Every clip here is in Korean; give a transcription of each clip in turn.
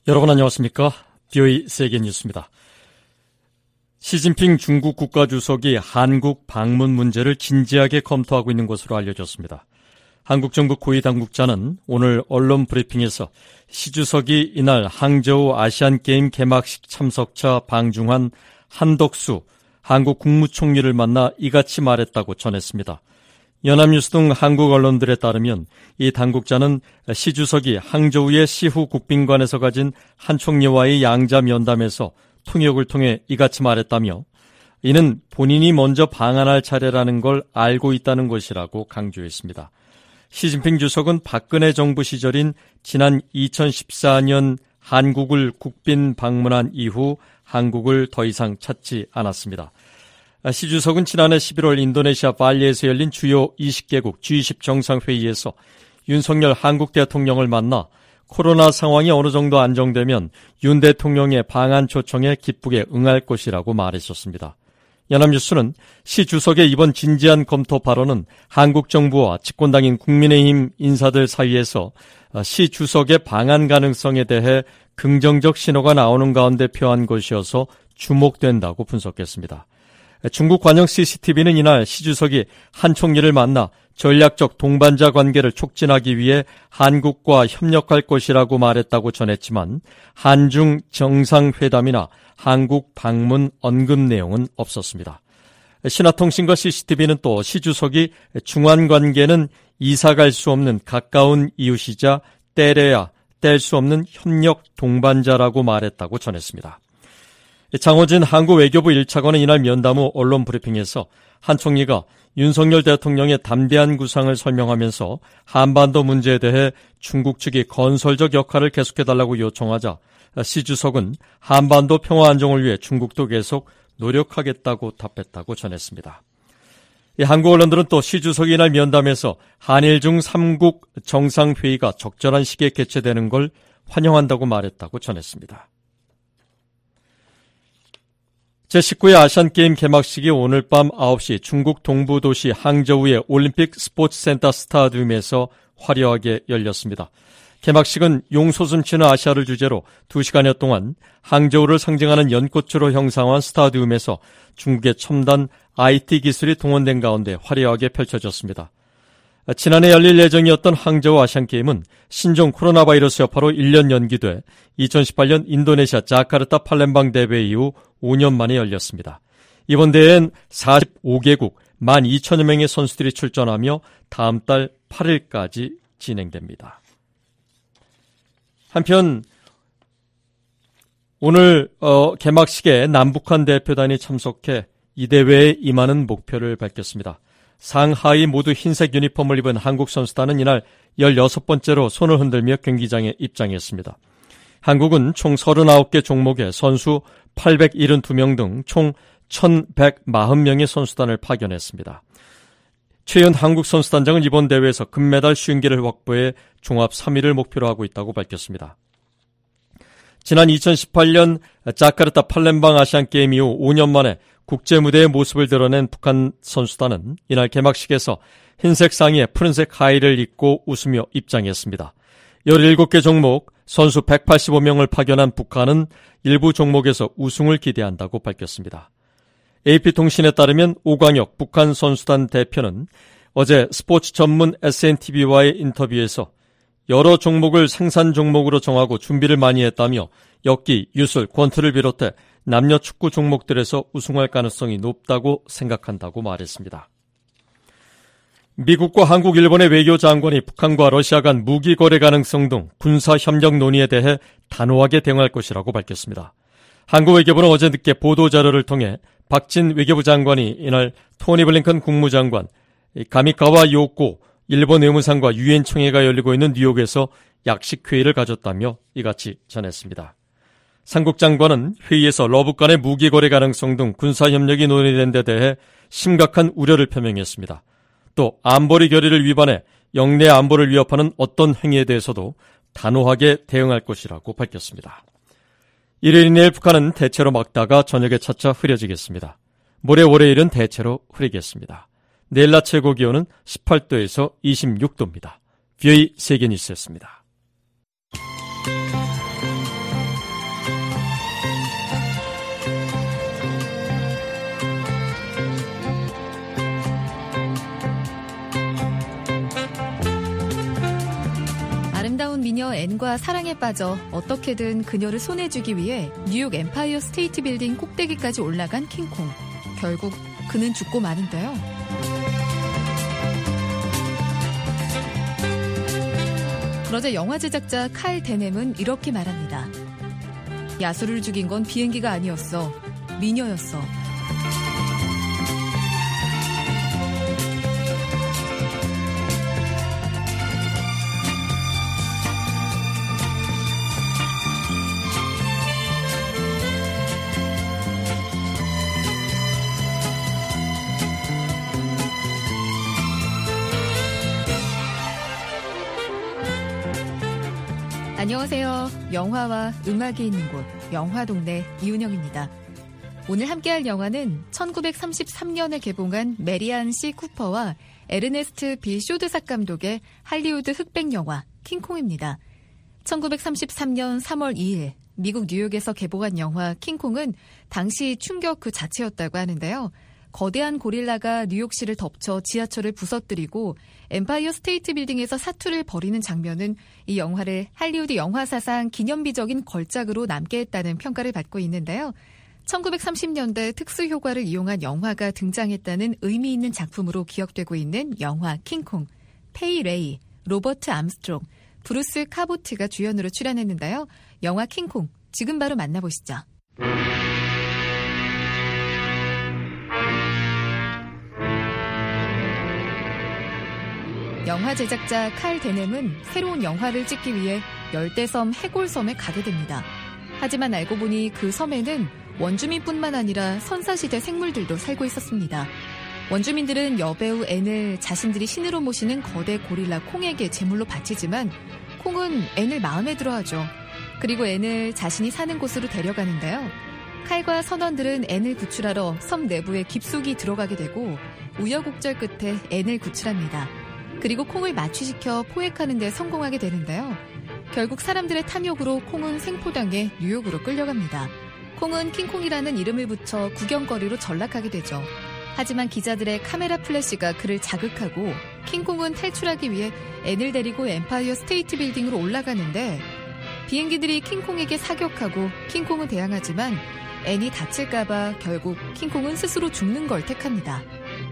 여러분 안녕하십니까? VOA 세계뉴스입니다. 시진핑 중국 국가주석이 한국 방문 문제를 진지하게 검토하고 있는 것으로 알려졌습니다. 한국 정부 고위 당국자는 오늘 언론 브리핑에서 시 주석이 이날 항저우 아시안게임 개막식 참석차 방중한 한덕수 한국 국무총리를 만나 이같이 말했다고 전했습니다. 연합뉴스 등 한국 언론들에 따르면 이 당국자는 시 주석이 항저우의 시후 국빈관에서 가진 한 총리와의 양자 면담에서 통역을 통해 이같이 말했다며 이는 본인이 먼저 방한할 차례라는 걸 알고 있다는 것이라고 강조했습니다. 시진핑 주석은 박근혜 정부 시절인 지난 2014년 한국을 국빈 방문한 이후 한국을 더 이상 찾지 않았습니다. 시 주석은 지난해 11월 인도네시아 발리에서 열린 주요 20개국 G20 정상회의에서 윤석열 한국 대통령을 만나 코로나 상황이 어느 정도 안정되면 윤 대통령의 방한 초청에 기쁘게 응할 것이라고 말했었습니다. 연합뉴스는 시 주석의 이번 진지한 검토 발언은 한국 정부와 집권당인 국민의힘 인사들 사이에서 시 주석의 방한 가능성에 대해 긍정적 신호가 나오는 가운데 표한 것이어서 주목된다고 분석했습니다. 중국 관영 CCTV는 이날 시 주석이 한 총리를 만나 전략적 동반자 관계를 촉진하기 위해 한국과 협력할 것이라고 말했다고 전했지만 한중 정상회담이나 한국 방문 언급 내용은 없었습니다. 신화통신과 CCTV는 또 시 주석이 중한 관계는 이사갈 수 없는 가까운 이웃이자 떼려야 뗄 수 없는 협력 동반자라고 말했다고 전했습니다. 장호진 한국 외교부 1차관은 이날 면담 후 언론 브리핑에서 한 총리가 윤석열 대통령의 담대한 구상을 설명하면서 한반도 문제에 대해 중국 측이 건설적 역할을 계속해달라고 요청하자 시 주석은 한반도 평화 안정을 위해 중국도 계속 노력하겠다고 답했다고 전했습니다. 한국 언론들은 또 시 주석이 이날 면담에서 한일 중 3국 정상회의가 적절한 시기에 개최되는 걸 환영한다고 말했다고 전했습니다. 제19회 아시안게임 개막식이 오늘 밤 9시 중국 동부도시 항저우의 올림픽 스포츠센터 스타디움에서 화려하게 열렸습니다. 개막식은 용솟음치는 아시아를 주제로 2시간여 동안 항저우를 상징하는 연꽃으로 형상화한 스타디움에서 중국의 첨단 IT 기술이 동원된 가운데 화려하게 펼쳐졌습니다. 지난해 열릴 예정이었던 항저우 아시안게임은 신종 코로나 바이러스 여파로 1년 연기돼 2018년 인도네시아 자카르타 팔렘방 대회 이후 5년 만에 열렸습니다. 이번 대회엔 45개국 12,000여 명의 선수들이 출전하며 다음 달 8일까지 진행됩니다. 한편 오늘 개막식에 남북한 대표단이 참석해 이 대회에 임하는 목표를 밝혔습니다. 상하이 모두 흰색 유니폼을 입은 한국 선수단은 이날 16번째로 손을 흔들며 경기장에 입장했습니다. 한국은 총 39개 종목에 선수 872명 등 총 1,140명의 선수단을 파견했습니다. 최현 한국 선수단장은 이번 대회에서 금메달 50개를 확보해 종합 3위를 목표로 하고 있다고 밝혔습니다. 지난 2018년 자카르타 팔렘방 아시안게임 이후 5년 만에 국제무대의 모습을 드러낸 북한 선수단은 이날 개막식에서 흰색 상의에 푸른색 하의를 입고 웃으며 입장했습니다. 17개 종목 선수 185명을 파견한 북한은 일부 종목에서 우승을 기대한다고 밝혔습니다. AP통신에 따르면 오광혁 북한 선수단 대표는 어제 스포츠 전문 SNTV와의 인터뷰에서 여러 종목을 생산 종목으로 정하고 준비를 많이 했다며 역기, 유술, 권투를 비롯해 남녀 축구 종목들에서 우승할 가능성이 높다고 생각한다고 말했습니다. 미국과 한국, 일본의 외교장관이 북한과 러시아 간 무기 거래 가능성 등 군사 협력 논의에 대해 단호하게 대응할 것이라고 밝혔습니다. 한국 외교부는 어제 늦게 보도자료를 통해 박진 외교부 장관이 이날 토니 블링컨 국무장관, 가미카와 요코 일본 외무상과 유엔 총회가 열리고 있는 뉴욕에서 약식회의를 가졌다며 이같이 전했습니다. 삼국 장관은 회의에서 러북 간의 무기 거래 가능성 등 군사협력이 논의된 데 대해 심각한 우려를 표명했습니다. 또 안보리 결의를 위반해 영내 안보를 위협하는 어떤 행위에 대해서도 단호하게 대응할 것이라고 밝혔습니다. 일요일 내일 북한은 대체로 맑다가 저녁에 차차 흐려지겠습니다. 모레 월요일은 대체로 흐리겠습니다. 내일 낮 최고 기온은 18도에서 26도입니다. VOA 세계뉴스였습니다. 아름다운 미녀 앤과 사랑에 빠져 어떻게든 그녀를 손해주기 위해 뉴욕 엠파이어 스테이트 빌딩 꼭대기까지 올라간 킹콩. 결국 그는 죽고 마는데요. 그러자 영화 제작자 칼 데넴은 이렇게 말합니다. 야수를 죽인 건 비행기가 아니었어. 미녀였어. 안녕하세요. 영화와 음악이 있는 곳 영화동네 이은영입니다. 오늘 함께할 영화는 1933년에 개봉한 메리안 C. 쿠퍼와 에르네스트 B. 쇼드삭 감독의 할리우드 흑백 영화 킹콩입니다. 1933년 3월 2일 미국 뉴욕에서 개봉한 영화 킹콩은 당시 충격 그 자체였다고 하는데요. 거대한 고릴라가 뉴욕시를 덮쳐 지하철을 부서뜨리고 엠파이어 스테이트 빌딩에서 사투를 벌이는 장면은 이 영화를 할리우드 영화사상 기념비적인 걸작으로 남게 했다는 평가를 받고 있는데요. 1930년대 특수효과를 이용한 영화가 등장했다는 의미 있는 작품으로 기억되고 있는 영화 킹콩. 페이 레이, 로버트 암스트롱, 브루스 카보트가 주연으로 출연했는데요. 영화 킹콩, 지금 바로 만나보시죠. 영화 제작자 칼 데넴은 새로운 영화를 찍기 위해 열대섬 해골섬에 가게 됩니다. 하지만 알고 보니 그 섬에는 원주민뿐만 아니라 선사시대 생물들도 살고 있었습니다. 원주민들은 여배우 앤을 자신들이 신으로 모시는 거대 고릴라 콩에게 제물로 바치지만 콩은 앤을 마음에 들어하죠. 그리고 앤을 자신이 사는 곳으로 데려가는데요. 칼과 선원들은 앤을 구출하러 섬 내부에 깊숙이 들어가게 되고 우여곡절 끝에 앤을 구출합니다. 그리고 콩을 마취시켜 포획하는 데 성공하게 되는데요. 결국 사람들의 탐욕으로 콩은 생포당해 뉴욕으로 끌려갑니다. 콩은 킹콩이라는 이름을 붙여 구경거리로 전락하게 되죠. 하지만 기자들의 카메라 플래시가 그를 자극하고 킹콩은 탈출하기 위해 앤을 데리고 엠파이어 스테이트 빌딩으로 올라가는데 비행기들이 킹콩에게 사격하고 킹콩은 대항하지만 앤이 다칠까봐 결국 킹콩은 스스로 죽는 걸 택합니다.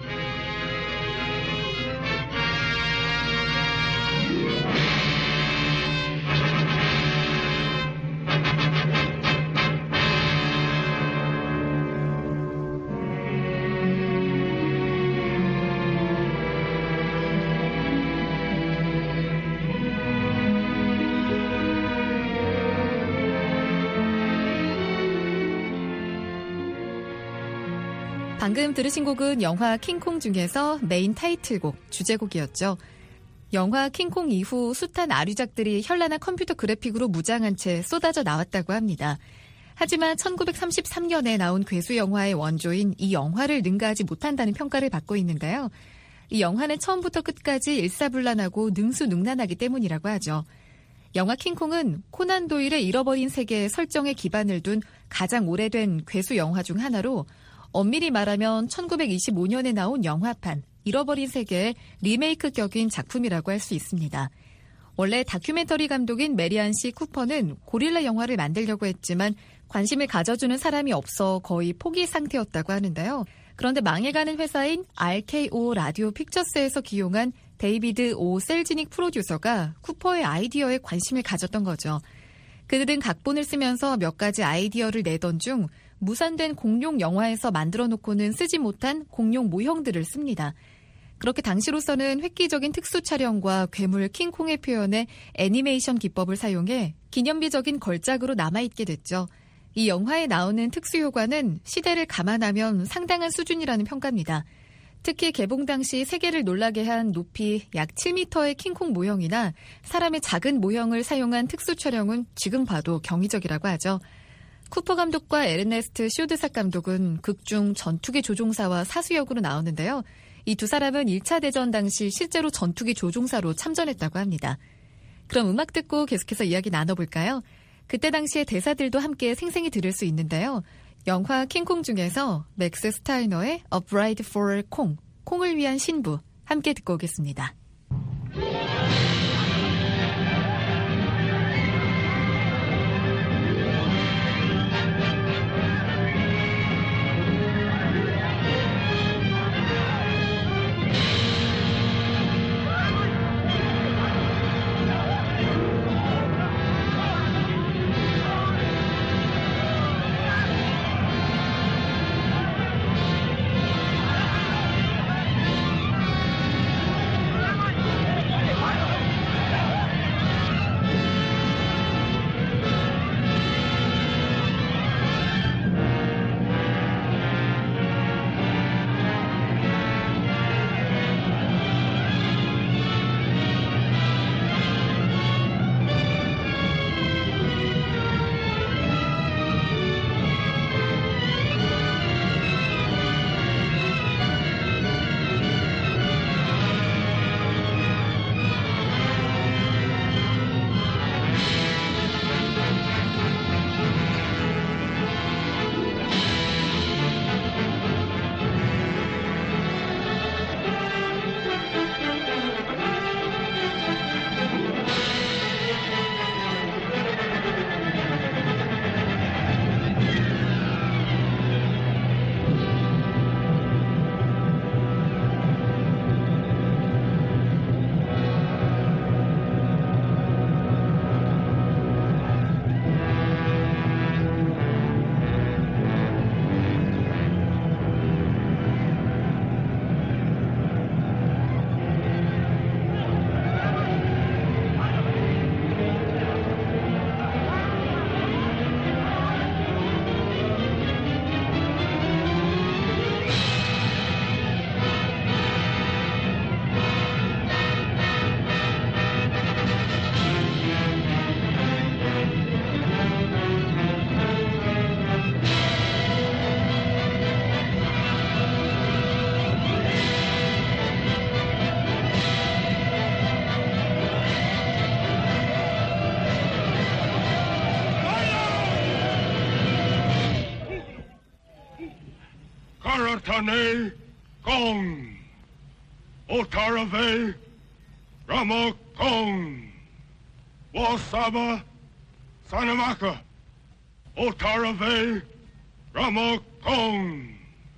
방금 들으신 곡은 영화 킹콩 중에서 메인 타이틀곡, 주제곡이었죠. 영화 킹콩 이후 숱한 아류작들이 현란한 컴퓨터 그래픽으로 무장한 채 쏟아져 나왔다고 합니다. 하지만 1933년에 나온 괴수 영화의 원조인 이 영화를 능가하지 못한다는 평가를 받고 있는데요. 이 영화는 처음부터 끝까지 일사불란하고 능수능란하기 때문이라고 하죠. 영화 킹콩은 코난 도일의 잃어버린 세계의 설정에 기반을 둔 가장 오래된 괴수 영화 중 하나로 엄밀히 말하면 1925년에 나온 영화판 잃어버린 세계의 리메이크 격인 작품이라고 할 수 있습니다. 원래 다큐멘터리 감독인 메리안 C. 쿠퍼는 고릴라 영화를 만들려고 했지만 관심을 가져주는 사람이 없어 거의 포기 상태였다고 하는데요. 그런데 망해가는 회사인 RKO 라디오 픽처스에서 기용한 데이비드 오 셀지닉 프로듀서가 쿠퍼의 아이디어에 관심을 가졌던 거죠. 그들은 각본을 쓰면서 몇 가지 아이디어를 내던 중 무산된 공룡 영화에서 만들어 놓고는 쓰지 못한 공룡 모형들을 씁니다. 그렇게 당시로서는 획기적인 특수 촬영과 괴물 킹콩의 표현에 애니메이션 기법을 사용해 기념비적인 걸작으로 남아있게 됐죠. 이 영화에 나오는 특수효과는 시대를 감안하면 상당한 수준이라는 평가입니다. 특히 개봉 당시 세계를 놀라게 한 높이 약 7m의 킹콩 모형이나 사람의 작은 모형을 사용한 특수 촬영은 지금 봐도 경이적이라고 하죠. 쿠퍼 감독과 에르네스트 쇼드삭 감독은 극중 전투기 조종사와 사수 역으로 나오는데요. 이 두 사람은 1차 대전 당시 실제로 전투기 조종사로 참전했다고 합니다. 그럼 음악 듣고 계속해서 이야기 나눠볼까요? 그때 당시의 대사들도 함께 생생히 들을 수 있는데요. 영화 킹콩 중에서 맥스 스타이너의 A Bride for 콩, 콩을 위한 신부 함께 듣고 오겠습니다. Otane Gong. Otarave Rama Gong. Wasaba Sanamaka. Otarave Rama Gong.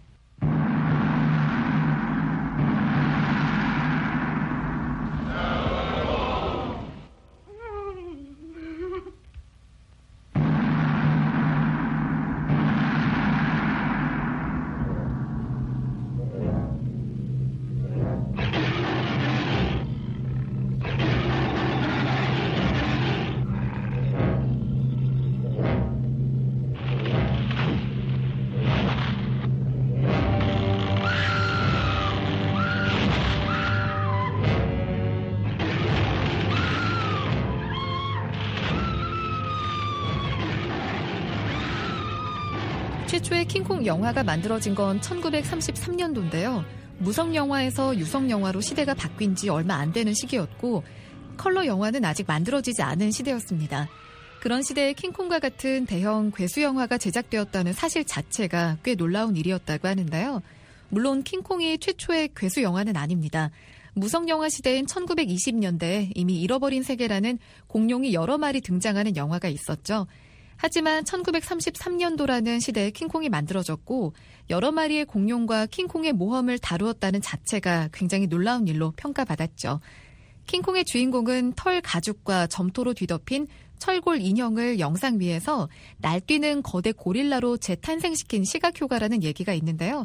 최초의 킹콩 영화가 만들어진 건 1933년도인데요. 무성 영화에서 유성 영화로 시대가 바뀐 지 얼마 안 되는 시기였고 컬러 영화는 아직 만들어지지 않은 시대였습니다. 그런 시대에 킹콩과 같은 대형 괴수 영화가 제작되었다는 사실 자체가 꽤 놀라운 일이었다고 하는데요. 물론 킹콩이 최초의 괴수 영화는 아닙니다. 무성 영화 시대인 1920년대에 이미 잃어버린 세계라는 공룡이 여러 마리 등장하는 영화가 있었죠. 하지만 1933년도라는 시대에 킹콩이 만들어졌고 여러 마리의 공룡과 킹콩의 모험을 다루었다는 자체가 굉장히 놀라운 일로 평가받았죠. 킹콩의 주인공은 털 가죽과 점토로 뒤덮인 철골 인형을 영상 위에서 날뛰는 거대 고릴라로 재탄생시킨 시각효과라는 얘기가 있는데요.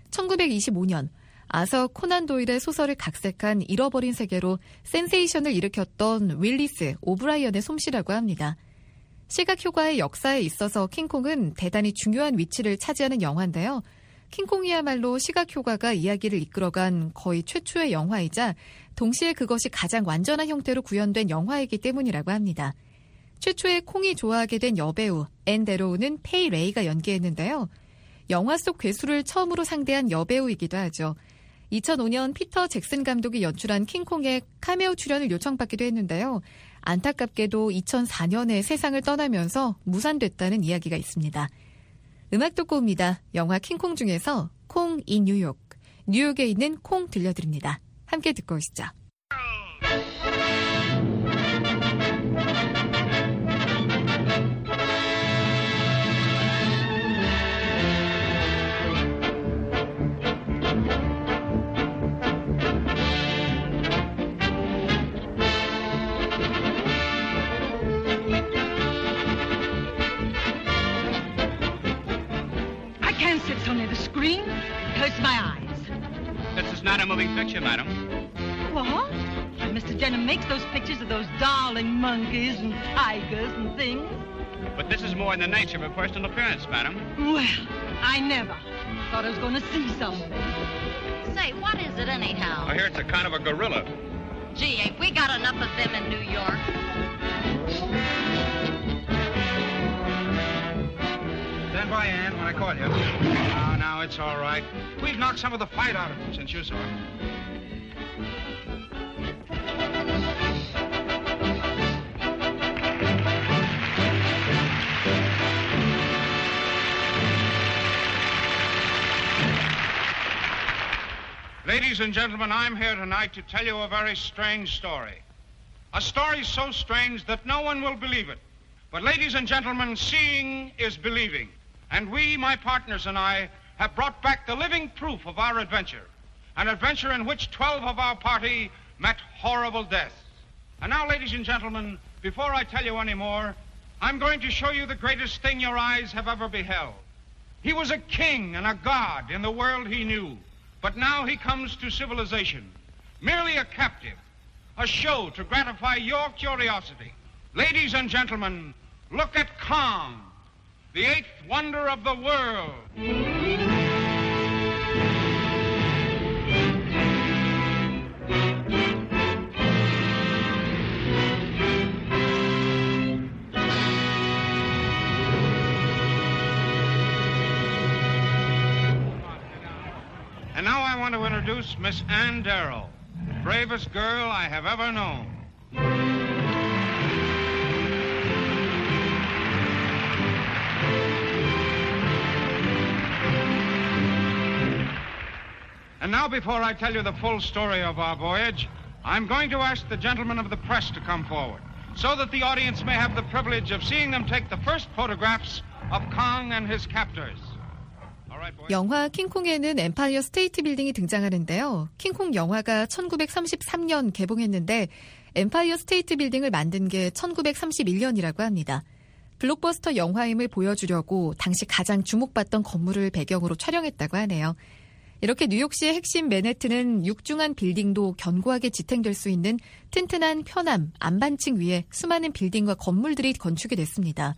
1925년 아서 코난 도일의 소설을 각색한 잃어버린 세계로 센세이션을 일으켰던 윌리스 오브라이언의 솜씨라고 합니다. 시각효과의 역사에 있어서 킹콩은 대단히 중요한 위치를 차지하는 영화인데요. 킹콩이야말로 시각효과가 이야기를 이끌어간 거의 최초의 영화이자 동시에 그것이 가장 완전한 형태로 구현된 영화이기 때문이라고 합니다. 최초의 콩이 좋아하게 된 여배우 앤 데로우는 페이 레이가 연기했는데요. 영화 속 괴수를 처음으로 상대한 여배우이기도 하죠. 2005년 피터 잭슨 감독이 연출한 킹콩의 카메오 출연을 요청받기도 했는데요. 안타깝게도 2004년에 세상을 떠나면서 무산됐다는 이야기가 있습니다. 음악 듣고 옵니다. 영화 킹콩 중에서 콩 인 뉴욕, 뉴욕에 있는 콩 들려드립니다. 함께 듣고 오시죠. It's only the screen. It hurts my eyes. This is not a moving picture, madam. What? Mr. Denham makes those pictures of those darling monkeys and tigers and things. But this is more in the nature of a personal appearance, madam. Well, I never thought I was going to see something. Say, what is it anyhow? I hear it's a kind of a gorilla. Gee, ain't we got enough of them in New York? Stand by, Ann, when I call you. Now, it's all right. We've knocked some of the fight out of him since you saw him. Ladies and gentlemen, I'm here tonight to tell you a very strange story. A story so strange that no one will believe it. But ladies and gentlemen, seeing is believing. And we, my partners and I, have brought back the living proof of our adventure. An adventure in which 12 of our party met horrible deaths. And now, ladies and gentlemen, before I tell you any more, I'm going to show you the greatest thing your eyes have ever beheld. He was a king and a god in the world he knew. But now he comes to civilization, merely a captive, a show to gratify your curiosity. Ladies and gentlemen, look at Kong, the eighth wonder of the world. And now I want to introduce Miss Ann Darrow, the bravest girl I have ever known. And now, before I tell you the full story of our voyage, I'm going to ask the gentlemen of the press to come forward, so that the audience may have the privilege of seeing them take the first photographs of Kong and his captors. 영화 킹콩에는 엠파이어 스테이트 빌딩이 등장하는데요. 킹콩 영화가 1933년 개봉했는데 엠파이어 스테이트 빌딩을 만든 게 1931년이라고 합니다. 블록버스터 영화임을 보여주려고 당시 가장 주목받던 건물을 배경으로 촬영했다고 하네요. 이렇게 뉴욕시의 핵심 맨해튼은 육중한 빌딩도 견고하게 지탱될 수 있는 튼튼한 편암, 안반층 위에 수많은 빌딩과 건물들이 건축이 됐습니다.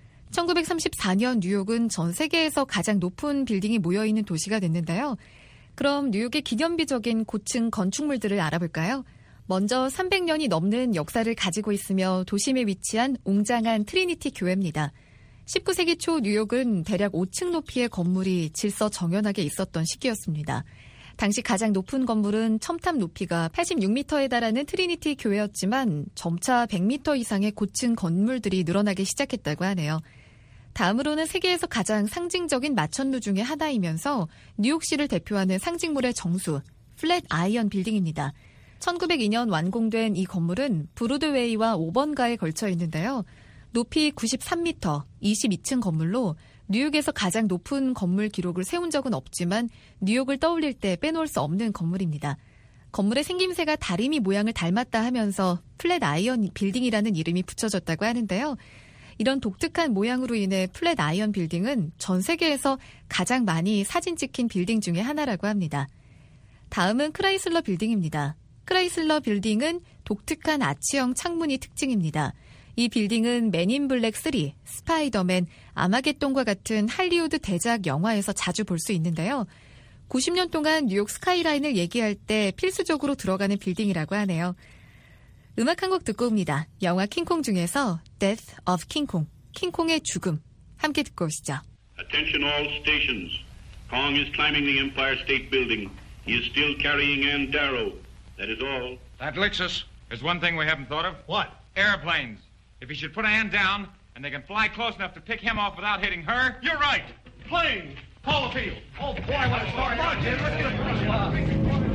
1934년 뉴욕은 전 세계에서 가장 높은 빌딩이 모여있는 도시가 됐는데요. 그럼 뉴욕의 기념비적인 고층 건축물들을 알아볼까요? 먼저 300년이 넘는 역사를 가지고 있으며 도심에 위치한 웅장한 트리니티 교회입니다. 19세기 초 뉴욕은 대략 5층 높이의 건물이 질서정연하게 있었던 시기였습니다. 당시 가장 높은 건물은 첨탑 높이가 86m에 달하는 트리니티 교회였지만 점차 100m 이상의 고층 건물들이 늘어나기 시작했다고 하네요. 다음으로는 세계에서 가장 상징적인 마천루 중의 하나이면서 뉴욕시를 대표하는 상징물의 정수, 플랫 아이언 빌딩입니다. 1902년 완공된 이 건물은 브로드웨이와 5번가에 걸쳐 있는데요. 높이 93m, 22층 건물로 뉴욕에서 가장 높은 건물 기록을 세운 적은 없지만 뉴욕을 떠올릴 때 빼놓을 수 없는 건물입니다. 건물의 생김새가 다리미 모양을 닮았다 하면서 플랫 아이언 빌딩이라는 이름이 붙여졌다고 하는데요. 이런 독특한 모양으로 인해 플랫 아이언 빌딩은 전 세계에서 가장 많이 사진 찍힌 빌딩 중에 하나라고 합니다. 다음은 크라이슬러 빌딩입니다. 크라이슬러 빌딩은 독특한 아치형 창문이 특징입니다. 이 빌딩은 맨인 블랙 3, 스파이더맨, 아마겟돈과 같은 할리우드 대작 영화에서 자주 볼 수 있는데요. 90년 동안 뉴욕 스카이라인을 얘기할 때 필수적으로 들어가는 빌딩이라고 하네요. 음악 한 곡 듣고 옵니다. 영화 킹콩 중에서 Death of King Kong, 킹콩의 죽음. 함께 듣고 오시죠. Attention all stations. Kong is climbing the Empire State Building. He is still carrying Ann Darrow. That is all. That licks us. There's one thing we haven't thought of. What? Airplanes. If he should put Ann down, and they can fly close enough to pick him off without hitting her. You're right. Plane. Call the field. Oh, boy, what a story. Come on, Jim. Let's get a first class.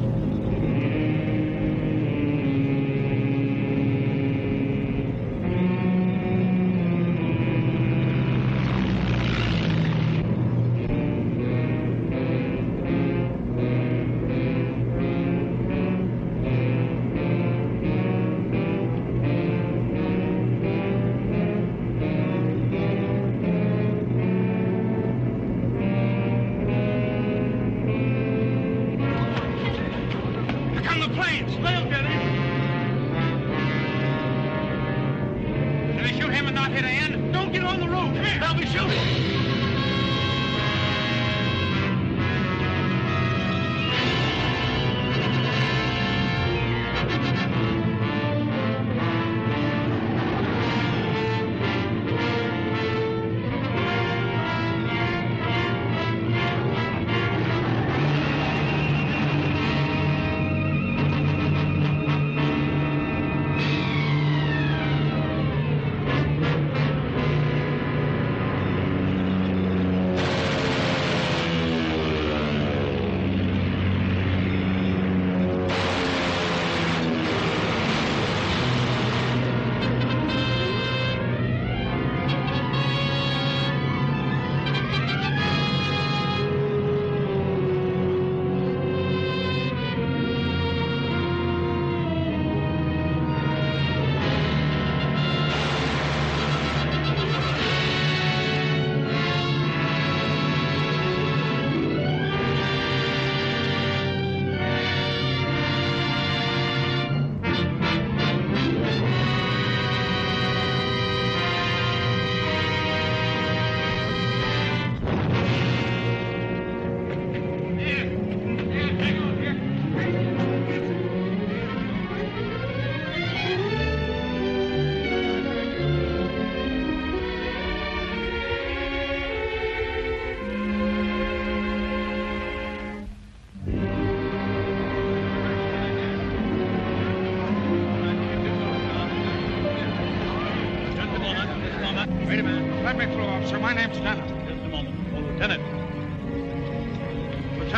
Wait a minute. Let me through, officer. My name's Dennis. Just a moment. Oh, Lieutenant. Lieutenant, I'm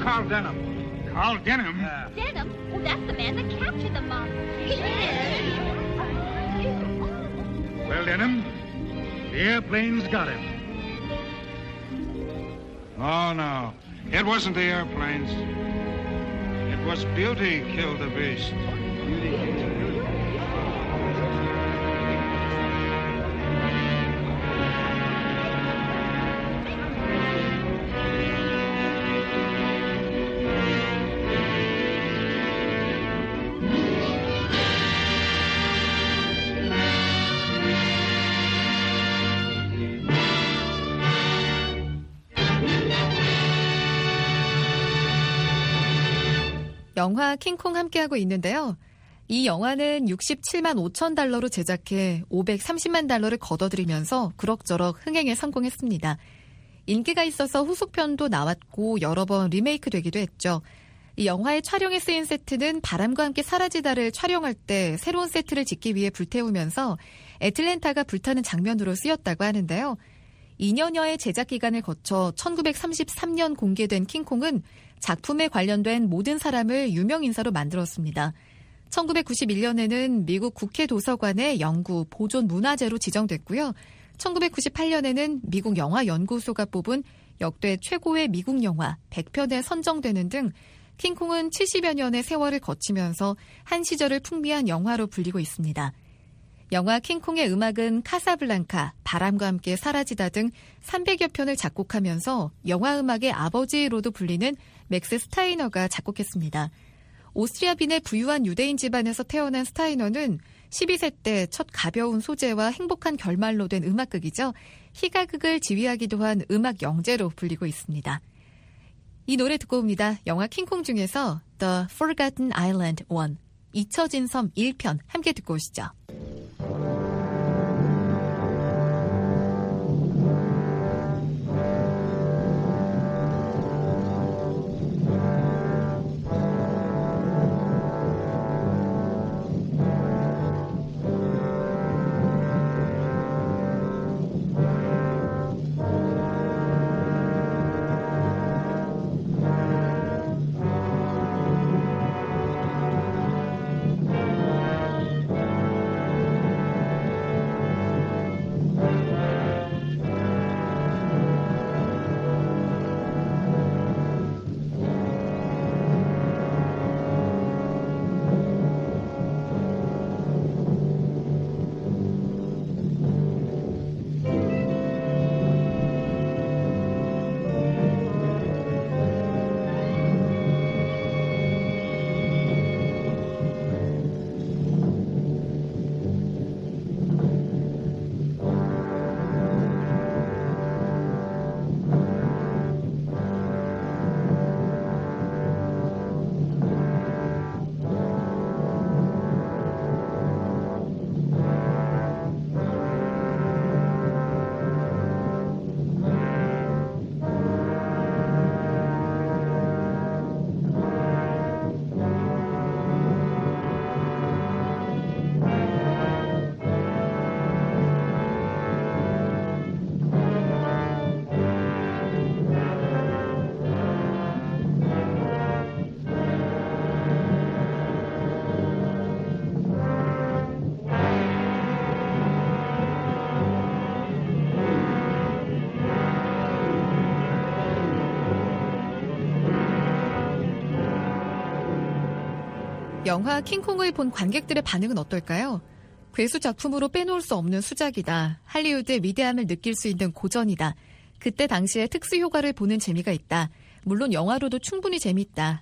Carl Denham. Carl Denham? Denham? Oh, that's the man that captured the monster. Well, Denham, the airplane's got him. Oh, no. It wasn't the airplanes. It was Beauty killed the beast. 영화 킹콩 함께하고 있는데요. 이 영화는 67만 5천 달러로 제작해 530만 달러를 걷어들이면서 그럭저럭 흥행에 성공했습니다. 인기가 있어서 후속편도 나왔고 여러 번 리메이크 되기도 했죠. 이 영화의 촬영에 쓰인 세트는 바람과 함께 사라지다를 촬영할 때 새로운 세트를 짓기 위해 불태우면서 애틀랜타가 불타는 장면으로 쓰였다고 하는데요. 2년여의 제작 기간을 거쳐 1933년 공개된 킹콩은 작품에 관련된 모든 사람을 유명 인사로 만들었습니다. 1991년에는 미국 국회 도서관의 연구 보존 문화재로 지정됐고요. 1998년에는 미국 영화연구소가 뽑은 역대 최고의 미국 영화 100편에 선정되는 등 킹콩은 70여 년의 세월을 거치면서 한 시절을 풍미한 영화로 불리고 있습니다. 영화 킹콩의 음악은 카사블랑카, 바람과 함께 사라지다 등 300여 편을 작곡하면서 영화 음악의 아버지로도 불리는 맥스 스타이너가 작곡했습니다. 오스트리아 빈의 부유한 유대인 집안에서 태어난 스타이너는 12세 때 첫 가벼운 소재와 행복한 결말로 된 음악극이죠. 희가극을 지휘하기도 한 음악 영재로 불리고 있습니다. 이 노래 듣고 옵니다. 영화 킹콩 중에서 The Forgotten Island 1, 잊혀진 섬 1편 함께 듣고 오시죠. 영화 킹콩을 본 관객들의 반응은 어떨까요? 괴수 작품으로 빼놓을 수 없는 수작이다. 할리우드의 위대함을 느낄 수 있는 고전이다. 그때 당시에 특수 효과를 보는 재미가 있다. 물론 영화로도 충분히 재밌다.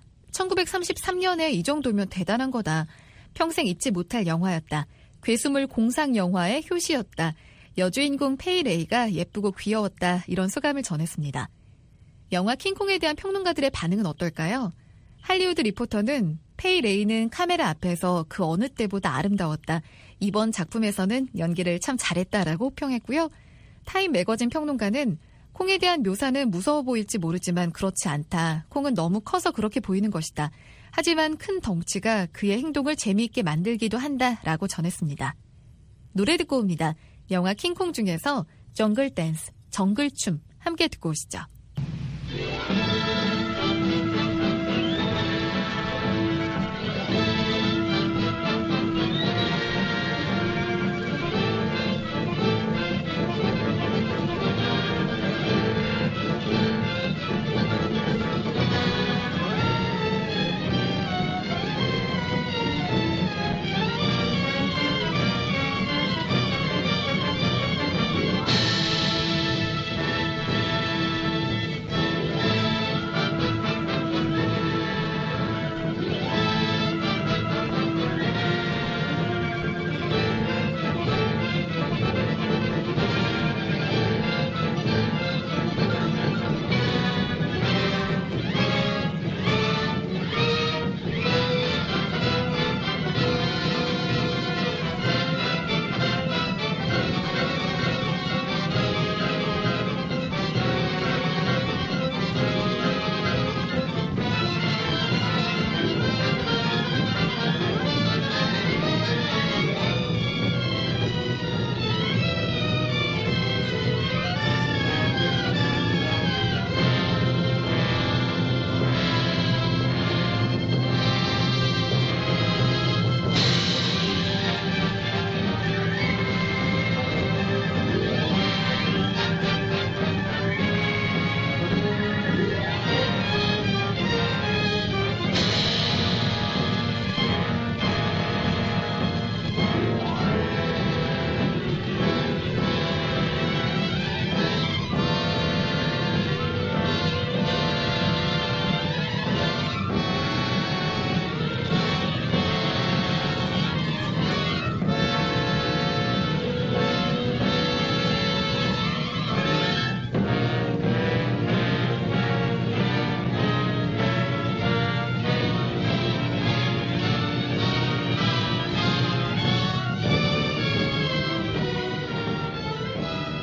1933년에 이 정도면 대단한 거다. 평생 잊지 못할 영화였다. 괴수물 공상 영화의 효시였다. 여주인공 페이 레이가 예쁘고 귀여웠다. 이런 소감을 전했습니다. 영화 킹콩에 대한 평론가들의 반응은 어떨까요? 할리우드 리포터는 페이 레이는 카메라 앞에서 그 어느 때보다 아름다웠다. 이번 작품에서는 연기를 참 잘했다라고 호평했고요. 타임 매거진 평론가는 콩에 대한 묘사는 무서워 보일지 모르지만 그렇지 않다. 콩은 너무 커서 그렇게 보이는 것이다. 하지만 큰 덩치가 그의 행동을 재미있게 만들기도 한다라고 전했습니다. 노래 듣고 옵니다. 영화 킹콩 중에서 정글 댄스, 정글춤 함께 듣고 오시죠.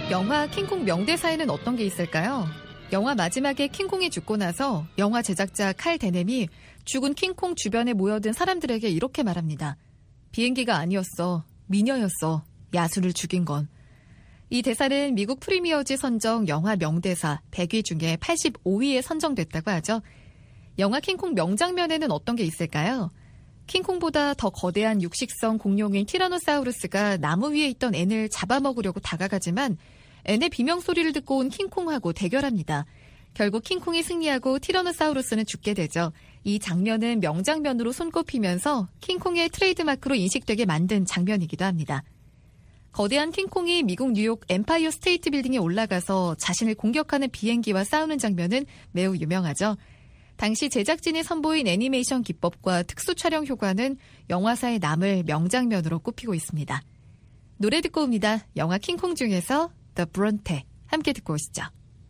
영화 킹콩 명대사에는 어떤 게 있을까요? 영화 마지막에 킹콩이 죽고 나서 영화 제작자 칼 데넴이 죽은 킹콩 주변에 모여든 사람들에게 이렇게 말합니다. 비행기가 아니었어. 미녀였어. 야수를 죽인 건. 이 대사는 미국 프리미어즈 선정 영화 명대사 100위 중에 85위에 선정됐다고 하죠. 영화 킹콩 명장면에는 어떤 게 있을까요? 킹콩보다 더 거대한 육식성 공룡인 티라노사우루스가 나무 위에 있던 앤을 잡아먹으려고 다가가지만 앤의 비명소리를 듣고 온 킹콩하고 대결합니다. 결국 킹콩이 승리하고 티라노사우루스는 죽게 되죠. 이 장면은 명장면으로 손꼽히면서 킹콩의 트레이드마크로 인식되게 만든 장면이기도 합니다. 거대한 킹콩이 미국 뉴욕 엠파이어 스테이트 빌딩에 올라가서 자신을 공격하는 비행기와 싸우는 장면은 매우 유명하죠. 당시 제작진이 선보인 애니메이션 기법과 특수 촬영 효과는 영화사에 남을 명장면으로 꼽히고 있습니다. 노래 듣고 옵니다. 영화 킹콩 중에서 The Bronte 함께 듣고 오시죠.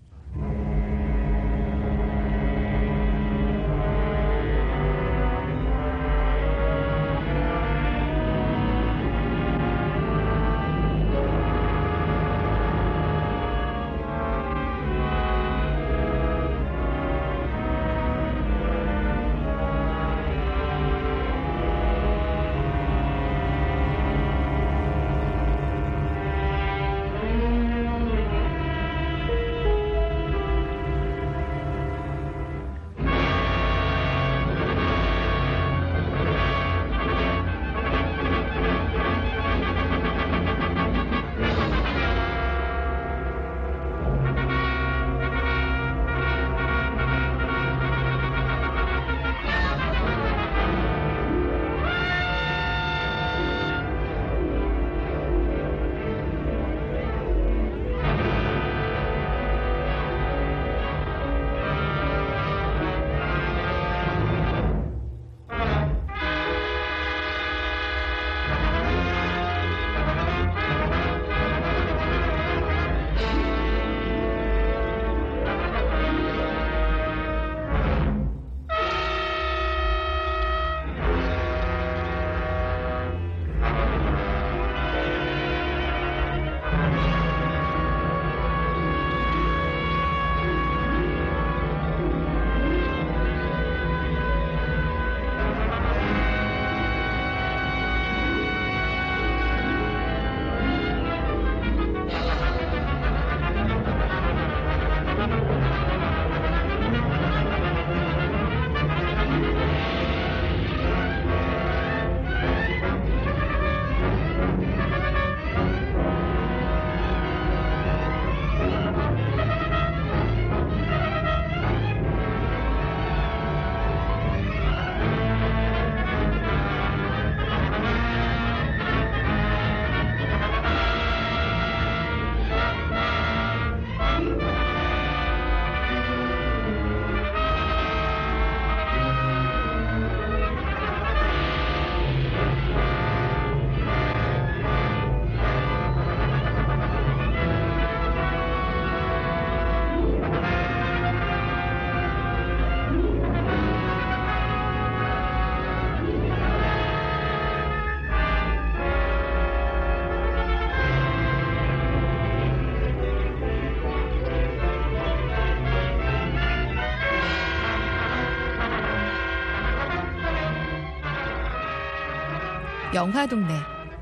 영화동네.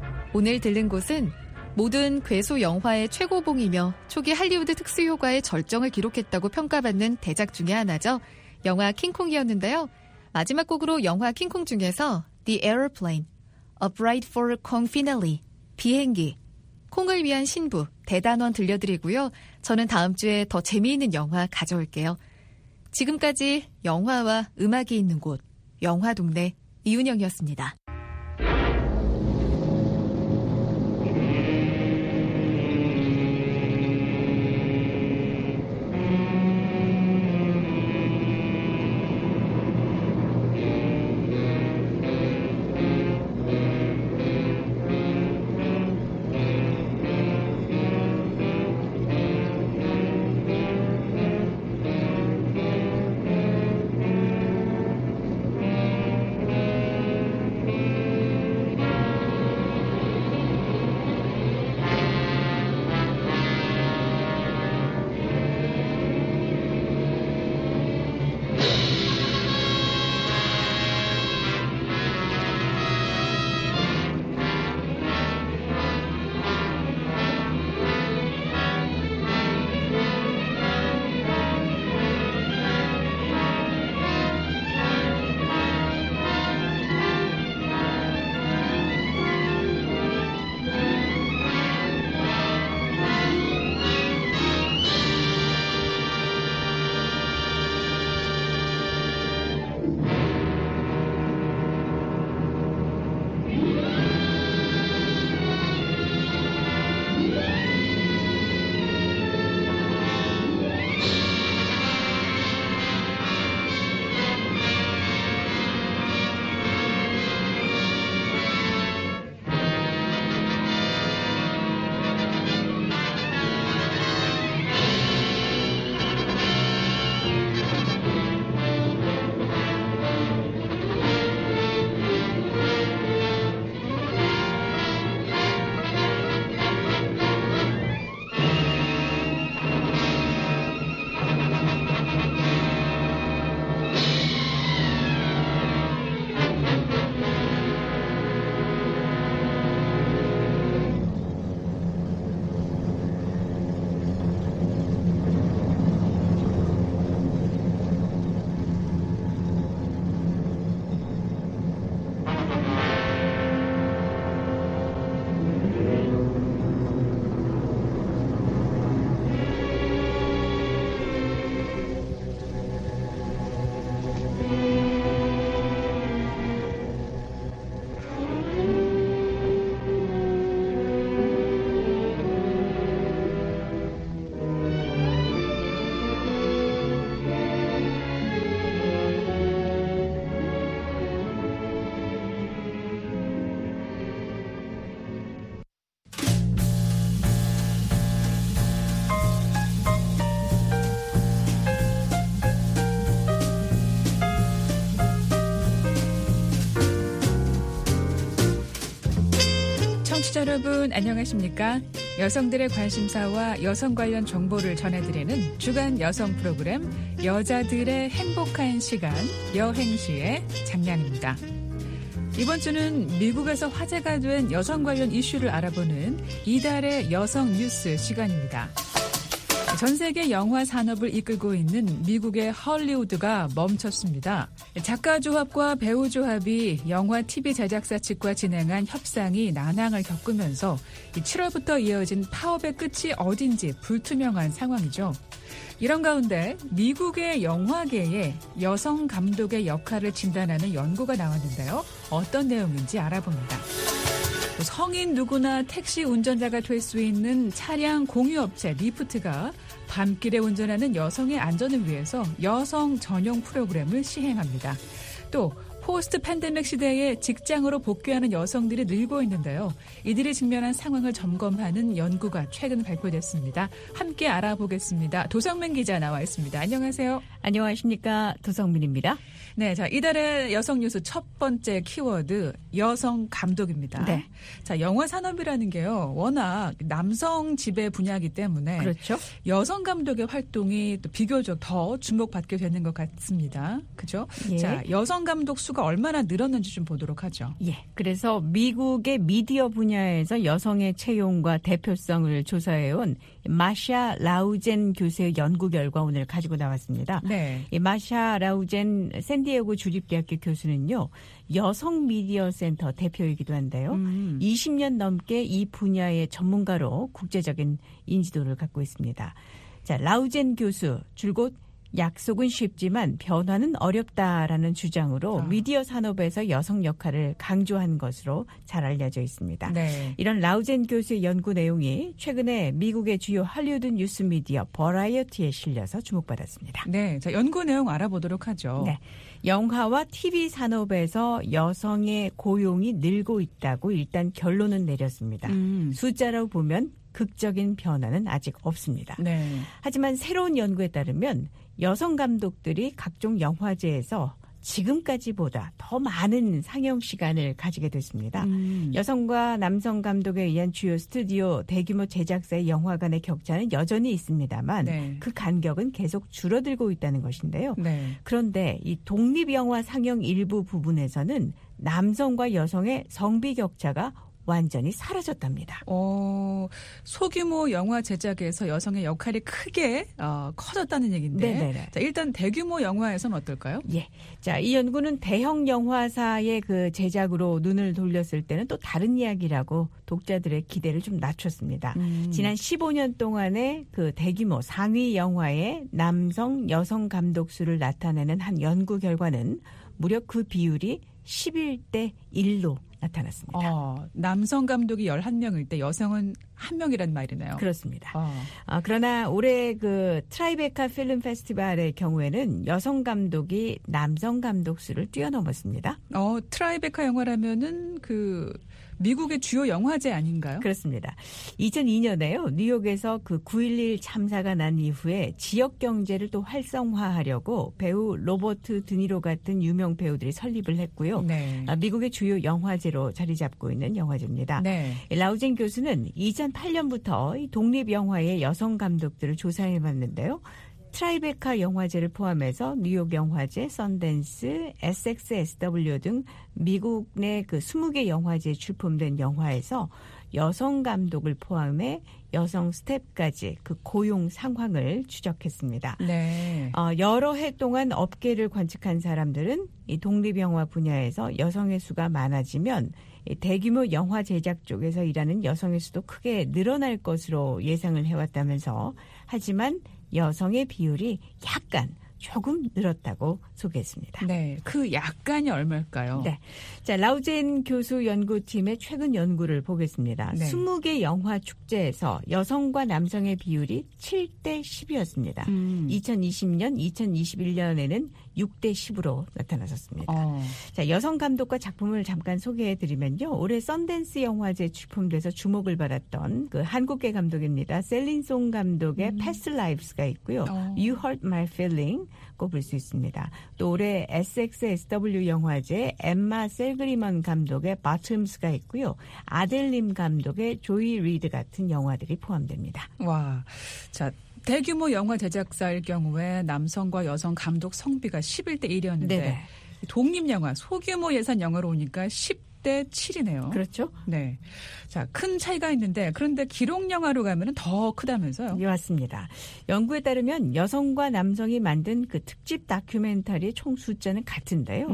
오늘 들른 곳은 모든 괴수 영화의 최고봉이며 초기 할리우드 특수효과의 절정을 기록했다고 평가받는 대작 중에 하나죠. 영화 킹콩이었는데요. 마지막 곡으로 영화 킹콩 중에서 The Airplane, A Bride for Kong Finale, 비행기, 콩을 위한 신부, 대단원 들려드리고요. 저는 다음 주에 더 재미있는 영화 가져올게요. 지금까지 영화와 음악이 있는 곳, 영화동네 이윤영이었습니다. 청취자 여러분 안녕하십니까? 여성들의 관심사와 여성 관련 정보를 전해드리는 주간 여성 프로그램 여자들의 행복한 시간 여행시의 장량입니다. 이번 주는 미국에서 화제가 된 여성 관련 이슈를 알아보는 이달의 여성 뉴스 시간입니다. 전 세계 영화 산업을 이끌고 있는 미국의 헐리우드가 멈췄습니다. 작가 조합과 배우 조합이 영화 TV 제작사 측과 진행한 협상이 난항을 겪으면서 7월부터 이어진 파업의 끝이 어딘지 불투명한 상황이죠. 이런 가운데 미국의 영화계에 여성 감독의 역할을 진단하는 연구가 나왔는데요. 어떤 내용인지 알아봅니다. 성인 누구나 택시 운전자가 될 수 있는 차량 공유업체 리프트가 밤길에 운전하는 여성의 안전을 위해서 여성 전용 프로그램을 시행합니다. 또 포스트 팬데믹 시대에 직장으로 복귀하는 여성들이 늘고 있는데요. 이들이 직면한 상황을 점검하는 연구가 최근 발표됐습니다. 함께 알아보겠습니다. 도성민 기자 나와 있습니다. 안녕하세요. 안녕하십니까. 도성민입니다. 네, 자 이달의 여성 뉴스 첫 번째 키워드 여성 감독입니다. 네. 자 영화 산업이라는 게요, 워낙 남성 지배 분야이기 때문에 그렇죠. 여성 감독의 활동이 또 비교적 더 주목받게 되는 것 같습니다. 그죠? 예. 자 여성 감독 수가 얼마나 늘었는지 좀 보도록 하죠. 예. 그래서 미국의 미디어 분야에서 여성의 채용과 대표성을 조사해온 마샤 라우젠 교수의 연구 결과 오늘 가지고 나왔습니다. 네. 이 마샤 라우젠 샌디에고 주립대학교 교수는요, 여성 미디어 센터 대표이기도 한데요. 20년 넘게 이 분야의 전문가로 국제적인 인지도를 갖고 있습니다. 자, 라우젠 교수 줄곧 약속은 쉽지만 변화는 어렵다라는 주장으로 미디어 산업에서 여성 역할을 강조한 것으로 잘 알려져 있습니다. 네. 이런 라우젠 교수의 연구 내용이 최근에 미국의 주요 할리우드 뉴스 미디어 버라이어티에 실려서 주목받았습니다. 네, 자 연구 내용 알아보도록 하죠. 네. 영화와 TV 산업에서 여성의 고용이 늘고 있다고 일단 결론은 내렸습니다. 숫자로 보면 극적인 변화는 아직 없습니다. 네. 하지만 새로운 연구에 따르면 여성 감독들이 각종 영화제에서 지금까지보다 더 많은 상영 시간을 가지게 됐습니다. 여성과 남성 감독에 의한 주요 스튜디오 대규모 제작사의 영화 간의 격차는 여전히 있습니다만 네. 그 간격은 계속 줄어들고 있다는 것인데요. 네. 그런데 이 독립영화 상영 일부 부분에서는 남성과 여성의 성비 격차가 완전히 사라졌답니다. 소규모 영화 제작에서 여성의 역할이 크게 커졌다는 얘기인데, 네네네. 자, 일단 대규모 영화에서는 어떨까요? 예, 자 이 연구는 대형 영화사의 그 제작으로 눈을 돌렸을 때는 또 다른 이야기라고 독자들의 기대를 좀 낮췄습니다. 지난 15년 동안의 그 대규모 상위 영화의 남성, 여성 감독 수를 나타내는 한 연구 결과는 무려 그 비율이 11대 1로 나타났습니다. 남성 감독이 11명일 때 여성은 1명이란 말이네요. 그렇습니다. 그러나 올해 그 트라이베카 필름 페스티벌의 경우에는 여성 감독이 남성 감독 수를 뛰어넘었습니다. 트라이베카 영화라면은 그 미국의 주요 영화제 아닌가요? 그렇습니다. 2002년에요. 뉴욕에서 그 9.11 참사가 난 이후에 지역 경제를 또 활성화하려고 배우 로버트 드니로 같은 유명 배우들이 설립을 했고요. 네. 미국의 주요 영화제로 자리 잡고 있는 영화제입니다. 네. 라우젠 교수는 2008년부터 이 독립영화의 여성 감독들을 조사해봤는데요. 트라이베카 영화제를 포함해서 뉴욕 영화제, 썬댄스, SXSW 등 미국 내 그 20개 영화제에 출품된 영화에서 여성 감독을 포함해 여성 스텝까지 그 고용 상황을 추적했습니다. 네. 여러 해 동안 업계를 관측한 사람들은 이 독립영화 분야에서 여성의 수가 많아지면 대규모 영화 제작 쪽에서 일하는 여성의 수도 크게 늘어날 것으로 예상을 해왔다면서, 하지만 여성의 비율이 조금 늘었다고 소개했습니다. 네, 그 약간이 얼마일까요? 네, 자 라우젠 교수 연구팀의 최근 연구를 보겠습니다. 네. 20개 영화 축제에서 여성과 남성의 비율이 7대 10이었습니다. 2020년, 2021년에는 6대 10으로 나타났었습니다. 자, 여성 감독과 작품을 잠깐 소개해드리면요. 올해 썬댄스 영화제에 출품돼서 주목을 받았던 그 한국계 감독입니다. 셀린송 감독의 Past Lives가 있고요. You Hurt My Feeling 꼽을 수 있습니다. 또 올해 SXSW 영화제에 엠마 셀그리먼 감독의 Bottoms가 있고요. 아델님 감독의 조이 리드 같은 영화들이 포함됩니다. 와, 자. 대규모 영화 제작사일 경우에 남성과 여성 감독 성비가 11대 1이었는데 네네. 독립영화 소규모 예산 영화로 오니까 10대 7이네요. 그렇죠. 네. 자, 큰 차이가 있는데 그런데 기록 영화로 가면 더 크다면서요? 네, 맞습니다. 연구에 따르면 여성과 남성이 만든 그 특집 다큐멘터리의 총 숫자는 같은데요.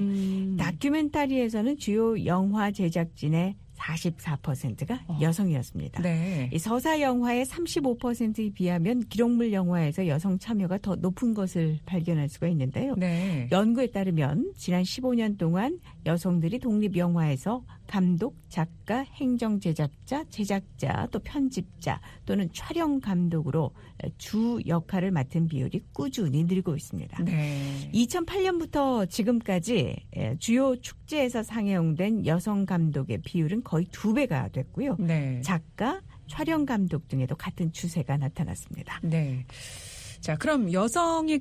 다큐멘터리에서는 주요 영화 제작진의 44%가 여성이었습니다. 네. 이 서사 영화의 35%에 비하면 기록물 영화에서 여성 참여가 더 높은 것을 발견할 수가 있는데요. 네. 연구에 따르면 지난 15년 동안 여성들이 독립 영화에서 감독, 작가, 행정 제작자, 제작자, 또 편집자 또는 촬영 감독으로 주 역할을 맡은 비율이 꾸준히 늘고 있습니다. 네. 2008년부터 지금까지 주요 축제에서 상영된 여성 감독의 비율은 거의 2배가 됐고요. 네. 작가, 촬영 감독 등에도 같은 추세가 나타났습니다. 네. 자, 그럼 여성이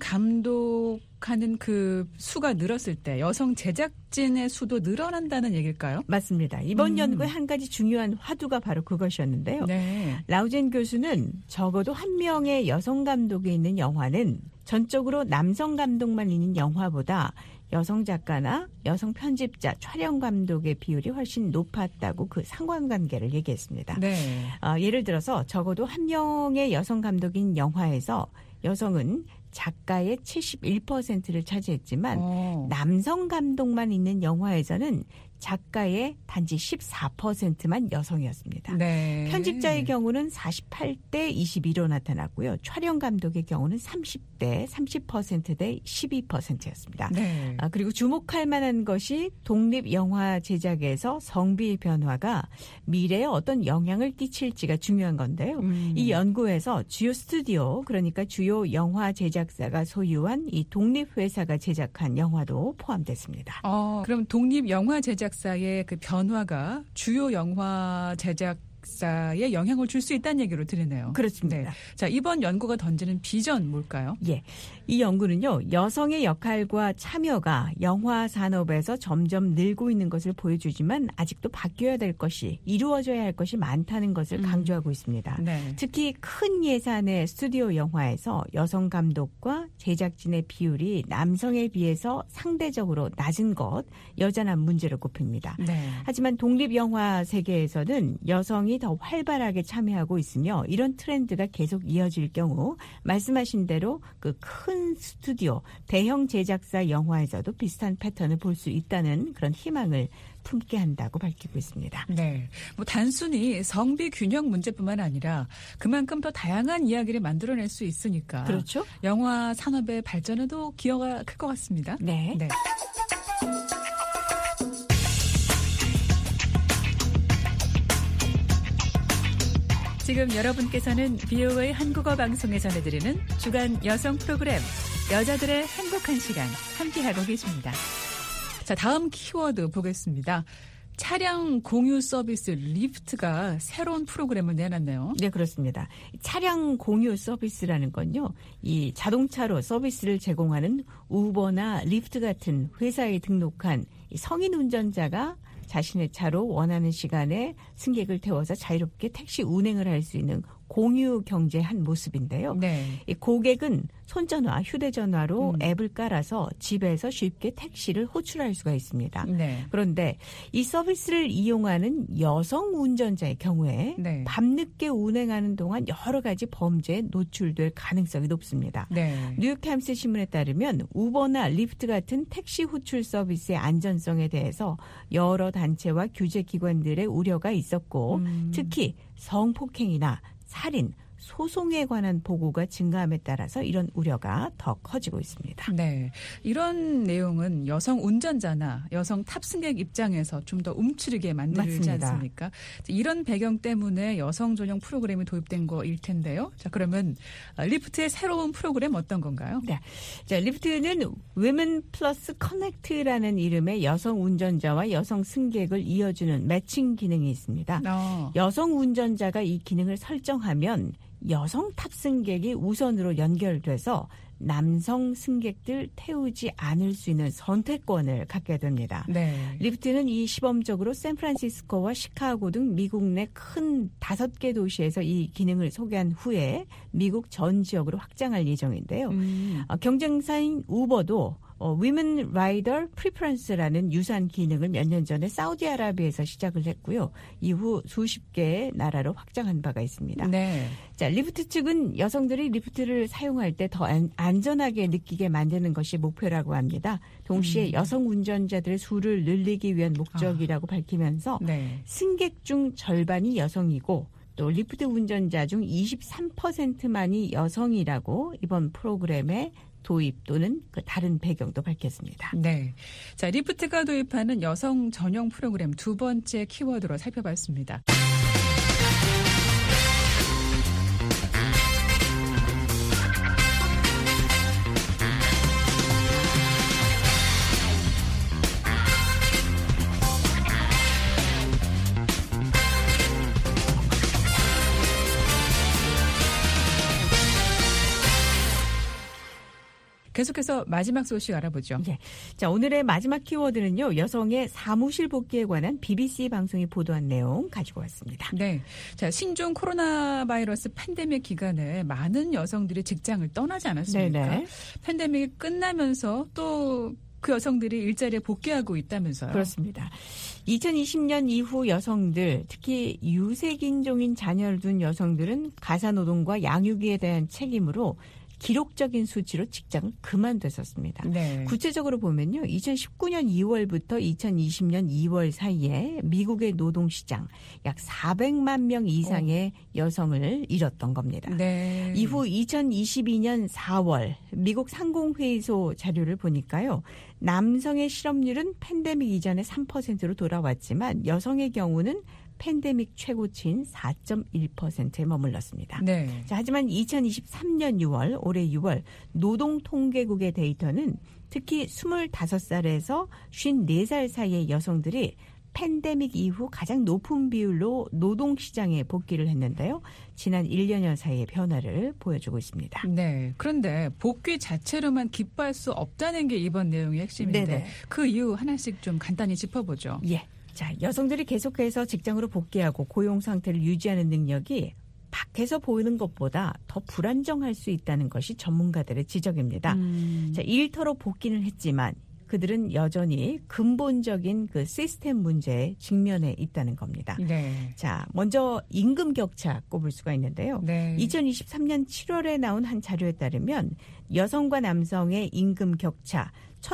감독하는 그 수가 늘었을 때 여성 제작진의 수도 늘어난다는 얘기일까요? 맞습니다. 이번 연구의 한 가지 중요한 화두가 바로 그것이었는데요. 네. 라우젠 교수는 적어도 한 명의 여성 감독이 있는 영화는 전적으로 남성 감독만 있는 영화보다 여성 작가나 여성 편집자, 촬영 감독의 비율이 훨씬 높았다고 그 상관관계를 얘기했습니다. 네. 예를 들어서 적어도 한 명의 여성 감독인 영화에서 여성은 작가의 71%를 차지했지만 남성 감독만 있는 영화에서는 작가의 단지 14%만 여성이었습니다. 네. 편집자의 경우는 48대 22로 나타났고요. 촬영 감독의 경우는 30대 30%대 12%였습니다. 네. 그리고 주목할 만한 것이 독립 영화 제작에서 성비 변화가 미래에 어떤 영향을 끼칠지가 중요한 건데요. 이 연구에서 주요 스튜디오, 그러니까 주요 영화 제작사가 소유한 이 독립 회사가 제작한 영화도 포함됐습니다. 그럼 독립 영화 제작사의 그 변화가 주요 영화 제작사에 영향을 줄 수 있다는 얘기로 들리네요. 그렇습니다. 네. 자, 이번 연구가 던지는 비전 뭘까요? 예. 이 연구는요, 여성의 역할과 참여가 영화 산업에서 점점 늘고 있는 것을 보여주지만 아직도 바뀌어야 될 것이, 이루어져야 할 것이 많다는 것을 강조하고 있습니다. 네. 특히 큰 예산의 스튜디오 영화에서 여성 감독과 제작진의 비율이 남성에 비해서 상대적으로 낮은 것, 여전한 문제로 꼽힙니다. 네. 하지만 독립 영화 세계에서는 여성이 더 활발하게 참여하고 있으며 이런 트렌드가 계속 이어질 경우 말씀하신 대로 그 큰 스튜디오, 대형 제작사 영화에서도 비슷한 패턴을 볼 수 있다는 그런 희망을 품게 한다고 밝히고 있습니다. 네. 뭐 단순히 성비 균형 문제뿐만 아니라 그만큼 더 다양한 이야기를 만들어낼 수 있으니까. 그렇죠. 영화 산업의 발전에도 기여가 클 것 같습니다. 네. 네. 지금 여러분께서는 VOA 한국어 방송에 전해드리는 주간 여성 프로그램 여자들의 행복한 시간 함께하고 계십니다. 자, 다음 키워드 보겠습니다. 차량 공유 서비스 리프트가 새로운 프로그램을 내놨네요. 네, 그렇습니다. 차량 공유 서비스라는 건요, 이 자동차로 서비스를 제공하는 우버나 리프트 같은 회사에 등록한 성인 운전자가 자신의 차로 원하는 시간에 승객을 태워서 자유롭게 택시 운행을 할 수 있는 공유 경제의 한 모습인데요. 네. 이 고객은 손전화, 휴대전화로 앱을 깔아서 집에서 쉽게 택시를 호출할 수가 있습니다. 네. 그런데 이 서비스를 이용하는 여성 운전자의 경우에 네. 밤늦게 운행하는 동안 여러 가지 범죄에 노출될 가능성이 높습니다. 네. 뉴욕타임스 신문에 따르면 우버나 리프트 같은 택시 호출 서비스의 안전성에 대해서 여러 단체와 규제기관들의 우려가 있었고 특히 성폭행이나 살인, 소송에 관한 보고가 증가함에 따라서 이런 우려가 더 커지고 있습니다. 네, 이런 내용은 여성 운전자나 여성 탑승객 입장에서 좀 더 움츠리게 만들지 맞습니다. 않습니까? 이런 배경 때문에 여성 전용 프로그램이 도입된 거일 텐데요. 자, 그러면 리프트의 새로운 프로그램 어떤 건가요? 네, 자, 리프트는 Women Plus Connect라는 이름의 여성 운전자와 여성 승객을 이어주는 매칭 기능이 있습니다. 여성 운전자가 이 기능을 설정하면 여성 탑승객이 우선으로 연결돼서 남성 승객들 태우지 않을 수 있는 선택권을 갖게 됩니다. 네. 리프트는 이 시범적으로 샌프란시스코와 시카고 등 미국 내 큰 5개 도시에서 이 기능을 소개한 후에 미국 전 지역으로 확장할 예정인데요. 경쟁사인 우버도 Women Rider Preference라는 유사한 기능을 몇 년 전에 사우디아라비아에서 시작을 했고요. 이후 수십 개의 나라로 확장한 바가 있습니다. 네. 자, 리프트 측은 여성들이 리프트를 사용할 때 더 안전하게 느끼게 만드는 것이 목표라고 합니다. 동시에 여성 운전자들의 수를 늘리기 위한 목적이라고 밝히면서 네. 승객 중 절반이 여성이고 또 리프트 운전자 중 23%만이 여성이라고 이번 프로그램의 도입 또는 그 다른 배경도 밝혔습니다. 네. 자, 리프트가 도입하는 여성 전용 프로그램 두 번째 키워드로 살펴봤습니다. 계속해서 마지막 소식 알아보죠. 네. 자, 오늘의 마지막 키워드는요. 여성의 사무실 복귀에 관한 BBC 방송이 보도한 내용 가지고 왔습니다. 네. 자, 신종 코로나 바이러스 팬데믹 기간에 많은 여성들이 직장을 떠나지 않았습니까? 네네. 팬데믹이 끝나면서 또 그 여성들이 일자리에 복귀하고 있다면서요? 그렇습니다. 2020년 이후 여성들, 특히 유색인종인 자녀를 둔 여성들은 가사노동과 양육에 대한 책임으로 기록적인 수치로 직장을 그만뒀었습니다. 네. 구체적으로 보면요. 2019년 2월부터 2020년 2월 사이에 미국의 노동시장 약 400만 명 이상의 여성을 잃었던 겁니다. 네. 이후 2022년 4월 미국 상공회의소 자료를 보니까요. 남성의 실업률은 팬데믹 이전의 3%로 돌아왔지만 여성의 경우는 팬데믹 최고치인 4.1%에 머물렀습니다. 네. 자, 하지만 2023년 6월, 올해 6월 노동통계국의 데이터는 특히 25살에서 54살 사이의 여성들이 팬데믹 이후 가장 높은 비율로 노동시장에 복귀를 했는데요. 지난 1년여 사이의 변화를 보여주고 있습니다. 네. 그런데 복귀 자체로만 기뻐할 수 없다는 게 이번 내용의 핵심인데 네네. 그 이유 하나씩 좀 간단히 짚어보죠. 예. 자, 여성들이 계속해서 직장으로 복귀하고 고용 상태를 유지하는 능력이 밖에서 보이는 것보다 더 불안정할 수 있다는 것이 전문가들의 지적입니다. 자, 일터로 복귀는 했지만 그들은 여전히 근본적인 그 시스템 문제에 직면해 있다는 겁니다. 네. 자, 먼저 임금 격차 꼽을 수가 있는데요. 네. 2023년 7월에 나온 한 자료에 따르면 여성과 남성의 임금 격차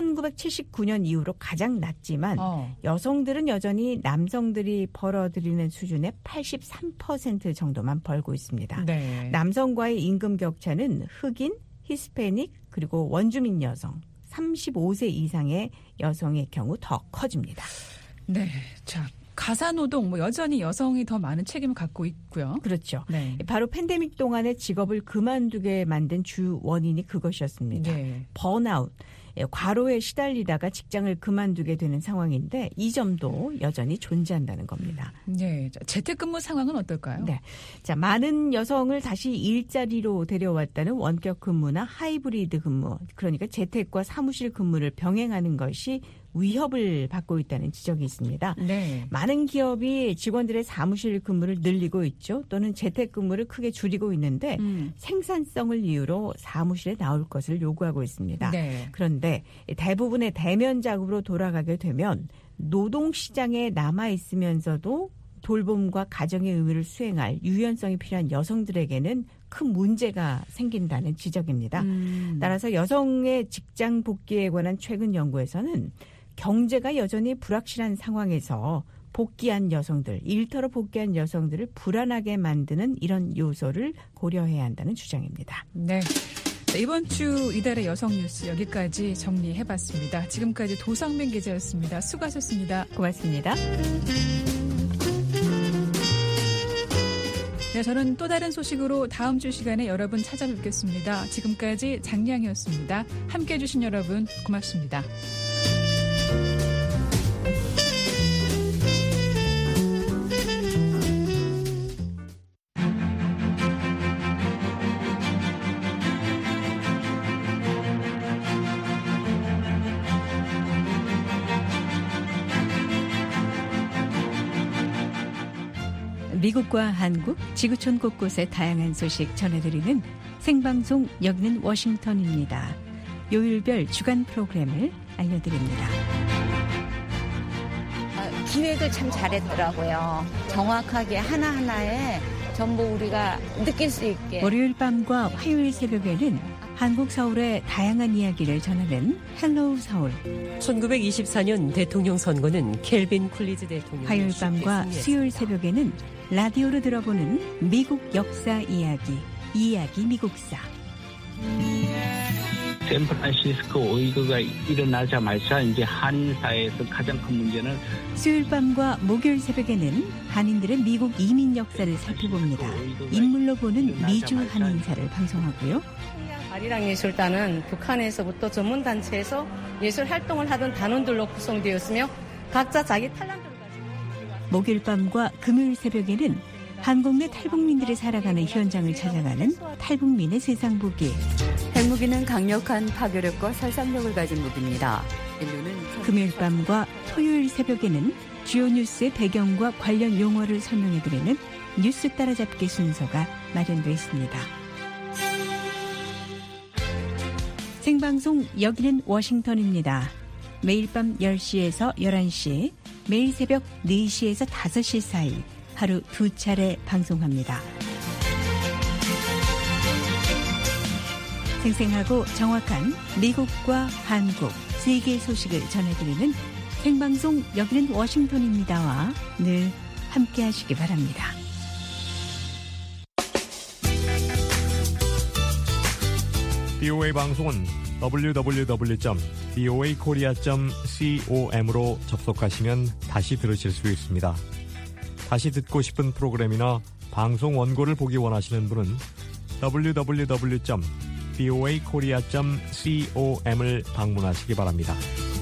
1979년 이후로 가장 낮지만 여성들은 여전히 남성들이 벌어들이는 수준의 83% 정도만 벌고 있습니다. 네. 남성과의 임금 격차는 흑인, 히스패닉 그리고 원주민 여성 35세 이상의 여성의 경우 더 커집니다. 네. 자, 가사노동 여전히 여성이 더 많은 책임을 갖고 있고요. 그렇죠. 네. 바로 팬데믹 동안에 직업을 그만두게 만든 주 원인이 그것이었습니다. 네. 번아웃. 과로에 시달리다가 직장을 그만두게 되는 상황인데 이 점도 여전히 존재한다는 겁니다. 네, 재택근무 상황은 어떨까요? 네, 자 많은 여성을 다시 일자리로 데려왔다는 원격 근무나 하이브리드 근무, 그러니까 재택과 사무실 근무를 병행하는 것이 위협을 받고 있다는 지적이 있습니다. 네. 많은 기업이 직원들의 사무실 근무를 늘리고 있죠. 또는 재택근무를 크게 줄이고 있는데 생산성을 이유로 사무실에 나올 것을 요구하고 있습니다. 네. 그런데 대부분의 대면 작업으로 돌아가게 되면 노동시장에 남아있으면서도 돌봄과 가정의 의무를 수행할 유연성이 필요한 여성들에게는 큰 문제가 생긴다는 지적입니다. 따라서 여성의 직장 복귀에 관한 최근 연구에서는 경제가 여전히 불확실한 상황에서 복귀한 여성들, 일터로 복귀한 여성들을 불안하게 만드는 이런 요소를 고려해야 한다는 주장입니다. 네. 이번 주 이달의 여성 뉴스 여기까지 정리해봤습니다. 지금까지 도성민 기자였습니다. 수고하셨습니다. 고맙습니다. 네, 저는 또 다른 소식으로 다음 주 시간에 여러분 찾아뵙겠습니다. 지금까지 장량이었습니다. 함께해 주신 여러분 고맙습니다. 미국과 한국, 지구촌 곳곳의 다양한 소식 전해드리는 생방송 여기는 워싱턴입니다. 요일별 주간 프로그램을 알려드립니다. 기획을 참 잘했더라고요. 정확하게 하나하나에 전부 우리가 느낄 수 있게. 월요일 밤과 화요일 새벽에는 한국 서울의 다양한 이야기를 전하는 헬로우 서울. 1924년 대통령 선거는 켈빈 쿨리즈 대통령. 화요일 밤과 수요일 새벽에는 라디오로 들어보는 미국 역사 이야기 미국사. 샌프란시스코 오이그가 일어나자마자 이제 한인 사회에서 가장 큰 문제는 수요일 밤과 목요일 새벽에는 한인들의 미국 이민 역사를 살펴봅니다. 인물로 보는 미주 한인사를 방송하고요. 아리랑예술단은 북한에서부터 전문단체에서 예술 활동을 하던 단원들로 구성되었으며 각자 자기 탤런트를 가지고 목요일 밤과 금요일 새벽에는 한국 내 탈북민들이 살아가는 현장을 찾아가는 탈북민의 세상 보기. 핵무기는 강력한 파괴력과 살상력을 가진 무기입니다. 금요일 밤과 토요일 새벽에는 주요 뉴스의 배경과 관련 용어를 설명해드리는 뉴스 따라잡기 순서가 마련되어 있습니다. 생방송 여기는 워싱턴입니다. 매일 밤 10시에서 11시, 매일 새벽 4시에서 5시 사이 하루 2차례 방송합니다. 생생하고 정확한 미국과 한국, 세계 소식을 전해드리는 생방송 여기는 워싱턴입니다와 늘 함께하시기 바랍니다. BOA 방송은 www.boakorea.com으로 접속하시면 다시 들으실 수 있습니다. 다시 듣고 싶은 프로그램이나 방송 원고를 보기 원하시는 분은 www.boakorea.com을 방문하시기 바랍니다.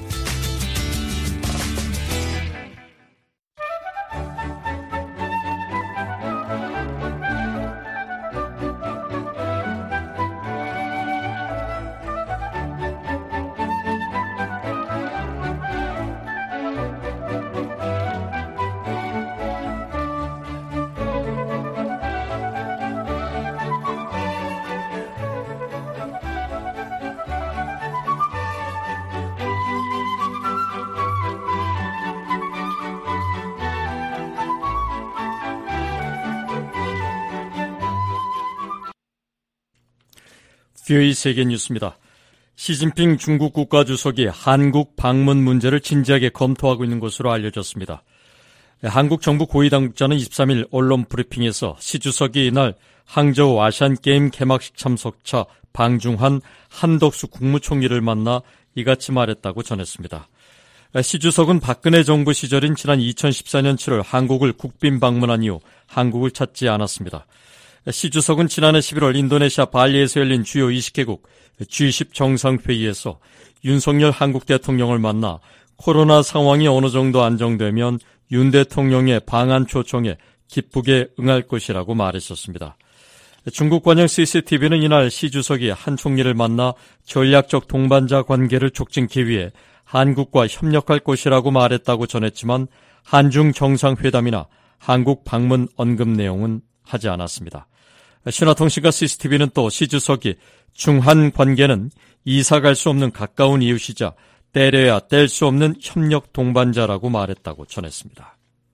뷰의 세계 뉴스입니다. 시진핑 중국 국가주석이 한국 방문 문제를 진지하게 검토하고 있는 것으로 알려졌습니다. 한국 정부 고위당국자는 23일 언론 브리핑에서 시 주석이 이날 항저우 아시안게임 개막식 참석차 방중한 한덕수 국무총리를 만나 이같이 말했다고 전했습니다. 시 주석은 박근혜 정부 시절인 지난 2014년 7월 한국을 국빈 방문한 이후 한국을 찾지 않았습니다. 시 주석은 지난해 11월 인도네시아 발리에서 열린 주요 20개국 G10 정상회의에서 윤석열 한국 대통령을 만나 코로나 상황이 어느 정도 안정되면 윤 대통령의 방한 초청에 기쁘게 응할 것이라고 말했었습니다. 중국 관영 CCTV는 이날 시 주석이 한 총리를 만나 전략적 동반자 관계를 촉진하기 위해 한국과 협력할 것이라고 말했다고 전했지만 한중 정상회담이나 한국 방문 언급 내용은 하지 않았습니다. 신화통신과 CCTV는 또 시 주석이 중한 관계는 이사갈 수 없는 가까운 이웃이자 때려야 뗄 수 없는 협력 동반자라고 말했다고 전했습니다.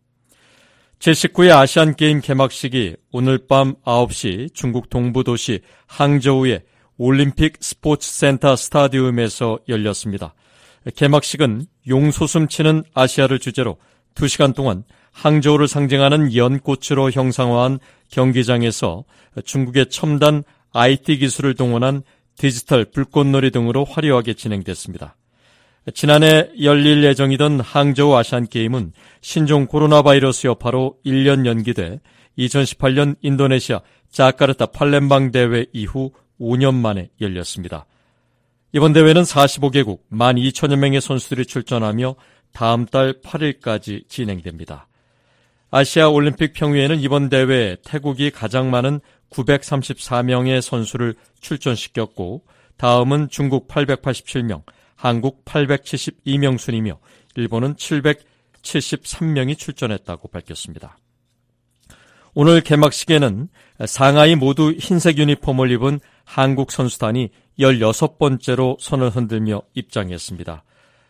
제19회 아시안게임 개막식이 오늘 밤 9시 중국 동부도시 항저우의 올림픽 스포츠센터 스타디움에서 열렸습니다. 개막식은 용솟음치는 아시아를 주제로 2시간 동안 항저우를 상징하는 연꽃으로 형상화한 경기장에서 중국의 첨단 IT 기술을 동원한 디지털 불꽃놀이 등으로 화려하게 진행됐습니다. 지난해 열릴 예정이던 항저우 아시안게임은 신종 코로나 바이러스 여파로 1년 연기돼 2018년 인도네시아 자카르타 팔렘방 대회 이후 5년 만에 열렸습니다. 이번 대회는 45개국 12,000여 명의 선수들이 출전하며 다음 달 8일까지 진행됩니다. 아시아 올림픽 평의회는 이번 대회에 태국이 가장 많은 934명의 선수를 출전시켰고 다음은 중국 887명, 한국 872명 순이며 일본은 773명이 출전했다고 밝혔습니다. 오늘 개막식에는 상하이 모두 흰색 유니폼을 입은 한국 선수단이 16번째로 손을 흔들며 입장했습니다.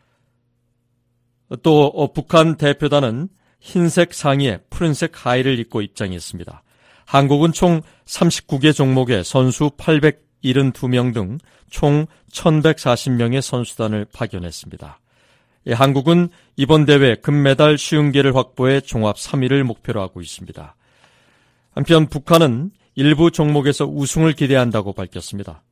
또 북한 대표단은 흰색 상의에 푸른색 하의를 입고 입장했습니다. 한국은 총 39개 종목에 선수 872명 등 총 1140명의 선수단을 파견했습니다. 한국은 이번 대회 금메달 50개를 확보해 종합 3위를 목표로 하고 있습니다. 한편 북한은 일부 종목에서 우승을 기대한다고 밝혔습니다.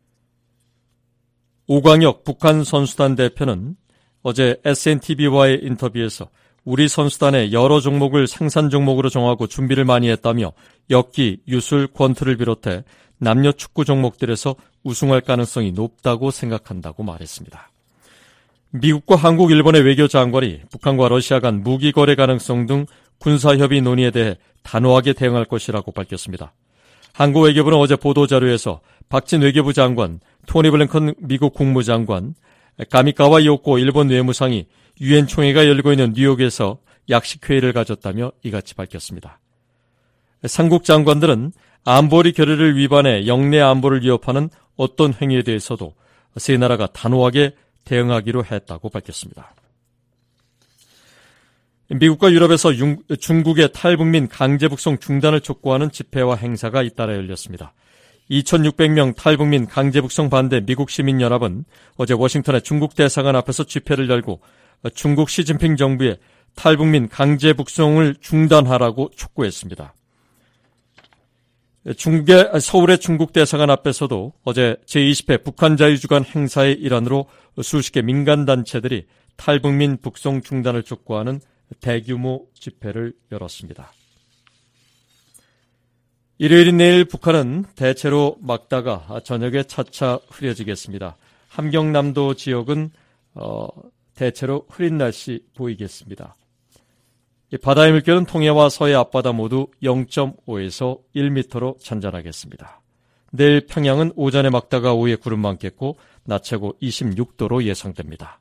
오광혁 북한 선수단 대표는 어제 SNTV와의 인터뷰에서 우리 선수단의 여러 종목을 생산 종목으로 정하고 준비를 많이 했다며 역기, 유술, 권투를 비롯해 남녀 축구 종목들에서 우승할 가능성이 높다고 생각한다고 말했습니다. 미국과 한국, 일본의 외교장관이 북한과 러시아 간 무기 거래 가능성 등 군사협의 논의에 대해 단호하게 대응할 것이라고 밝혔습니다. 한국 외교부는 어제 보도자료에서 박진 외교부 장관, 토니 블링컨 미국 국무장관, 가미카와 요코 일본 외무상이 유엔 총회가 열리고 있는 뉴욕에서 약식회의를 가졌다며 이같이 밝혔습니다. 삼국 장관들은 안보리 결의를 위반해 영내 안보를 위협하는 어떤 행위에 대해서도 세 나라가 단호하게 대응하기로 했다고 밝혔습니다. 미국과 유럽에서 중국의 탈북민 강제 북송 중단을 촉구하는 집회와 행사가 잇따라 열렸습니다. 2,600명 탈북민 강제 북송 반대 미국 시민연합은 어제 워싱턴의 중국 대사관 앞에서 집회를 열고 중국 시진핑 정부의 탈북민 강제 북송을 중단하라고 촉구했습니다. 서울의 중국 대사관 앞에서도 어제 제20회 북한 자유주간 행사의 일환으로 수십 개 민간단체들이 탈북민 북송 중단을 촉구하는 대규모 집회를 열었습니다. 일요일인 내일 북한은 대체로 막다가 저녁에 차차 흐려지겠습니다. 함경남도 지역은 대체로 흐린 날씨 보이겠습니다. 바다의 물결은 동해와 서해 앞바다 모두 0.5에서 1m로 잔잔하겠습니다. 내일 평양은 오전에 막다가 오후에 구름 많겠고 낮 최고 26도로 예상됩니다.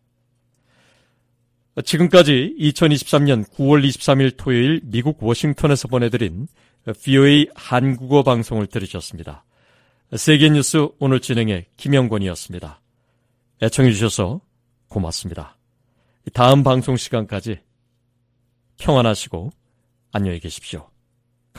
지금까지 2023년 9월 23일 토요일 미국 워싱턴에서 보내드린 VOA 한국어 방송을 들으셨습니다. 세계뉴스 오늘 진행의 김영권이었습니다. 애청해 주셔서 고맙습니다. 다음 방송 시간까지 평안하시고 안녕히 계십시오.